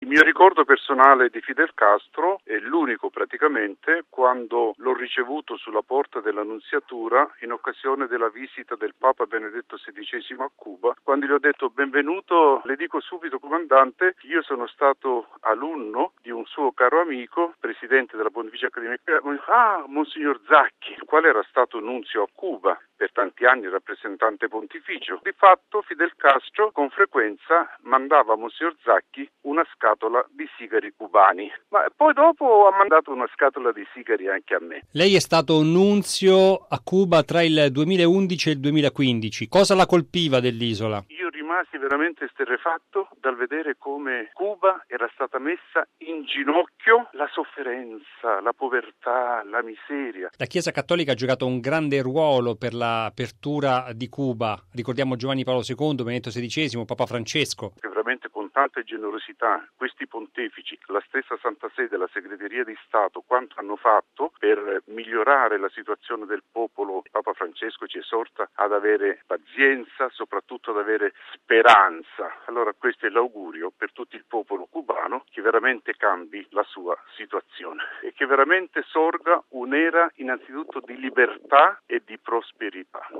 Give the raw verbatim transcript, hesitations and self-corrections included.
Il mio ricordo personale di Fidel Castro è l'unico praticamente quando l'ho ricevuto sulla porta della Nunziatura in occasione della visita del Papa Benedetto sedicesimo a Cuba, quando gli ho detto: benvenuto, le dico subito comandante, io sono stato alunno di un suo caro amico, presidente della Pontificia Accademia, ah, Monsignor Zacchi, il quale era stato nunzio a Cuba, per tanti anni rappresentante pontificio. Di fatto Fidel Castro con frequenza mandava a Monsignor Zacchi una scatola di sigari cubani, ma poi dopo ha mandato una scatola di sigari anche a me. Lei è stato nunzio a Cuba tra il duemilaundici e il duemilaquindici. Cosa la colpiva dell'isola? Io rimasi veramente esterrefatto dal vedere come Cuba era stata messa in ginocchio, la sofferenza, la povertà, la miseria. La Chiesa Cattolica ha giocato un grande ruolo per l'apertura di Cuba. Ricordiamo Giovanni Paolo secondo, Benedetto sedicesimo, Papa Francesco. Che veramente con tanta generosità questi pontefici, la stessa Santa Sede, la Segreteria di Stato, quanto hanno fatto per migliorare la situazione del popolo. Papa Francesco ci esorta ad avere pazienza, soprattutto ad avere speranza. Allora questo è l'augurio per tutto il popolo cubano, che veramente cambi la sua situazione e che veramente sorga un'era innanzitutto di libertà e di prosperità.